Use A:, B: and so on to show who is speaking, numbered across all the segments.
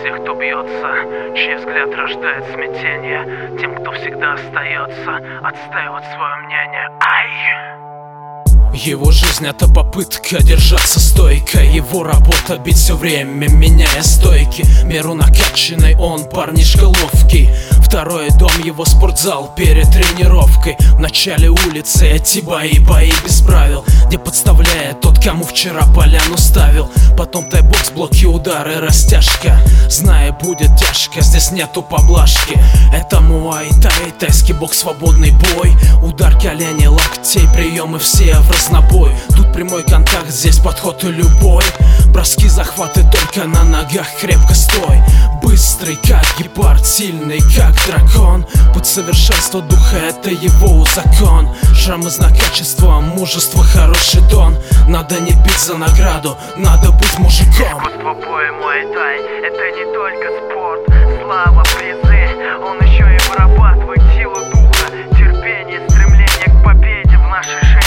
A: тех, кто бьется, чей взгляд рождает смятение, тем, кто всегда остается отстаивать свое мнение.
B: Его жизнь — это попытка держаться стойко. Его работа — бить все время, меняя стойки. Меру накачанный, он парнишка ловкий. Второй дом — его спортзал перед тренировкой. В начале улицы эти бои без правил, где подставляет тот, кому вчера поляну ставил. Потом тайбокс, блоки, удары, растяжка. Зная, будет тяжко, здесь нету поблажки. Это муай-тай, тайский бокс, свободный бой. Удар колени, локтей, приемы все в разнобой. Тут прямой контакт, здесь подход и любой. Броски, захваты только на ногах, крепко стой. Быстрый, как гепард, сильный, как дракон. Путь совершенства духа — это его закон. Шрамы — знак качества, мужество — хороший тон. Надо не бить за награду, надо быть мужиком.
A: Искусство боя муай-тай — это не только спорт, слава, призы. Он еще и вырабатывает силу духа, терпение, стремление к победе в нашей жизни.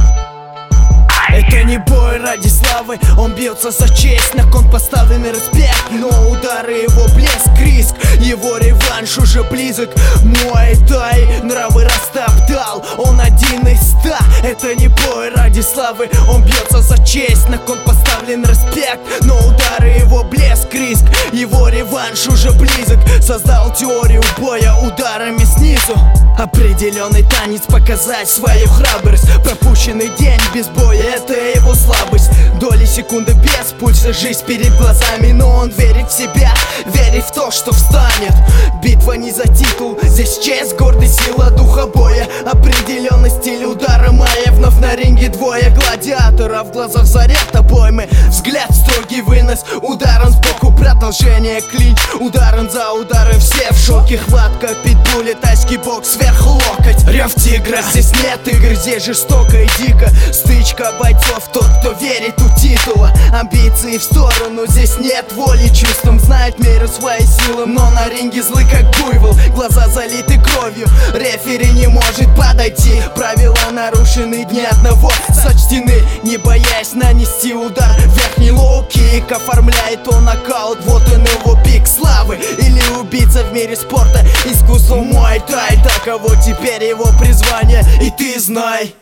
C: Это не бой ради славы, он бьется за честь. На кон поставлен респект, но удары его блеск, риск. Его реванш уже близок. Муай-тай нравы растоптал, он один из 100. Это не бой ради славы, он бьется за честь. На кон поставлен респект, но удары его блеск, риск. Его реванш уже близок. Создал теорию боя ударами снизу. Определенный танец, показать свою храбрость. Пропущенный день без боя — это его слабость. Доли секунды без пульса, жизнь перед глазами. Но он верит в себя, верит в то, что встанет. Битва не за титул, здесь честь, гордость, сила духа боя. Определенный стиль удара моя. Вновь на ринге двое гладиаторов, в глазах заряд обоймы. Взгляд строгий вынос, ударом сбоку продолжение клинч. Ударом за ударом все в шоке. Хватка питбуля, тайский бокс, сверху локоть. Рев тигра, здесь нет игр, здесь жестоко и дико. Стычка бойцов, тот, кто верит у титула. Амбиции в сторону, здесь нет воли чувством. Знает меру своей силы, но на ринге злы как буйвол. Глаза залиты кровью, рефери не может подойти. Правила нарушены, дни одного сочтены. Не боясь нанести удар, верхний лоу-кик. Оформляет он нокаут, вот он его пик славы. Или убийца в мире спорта, искусство муай-тай. Таково теперь его призвание, и ты знай.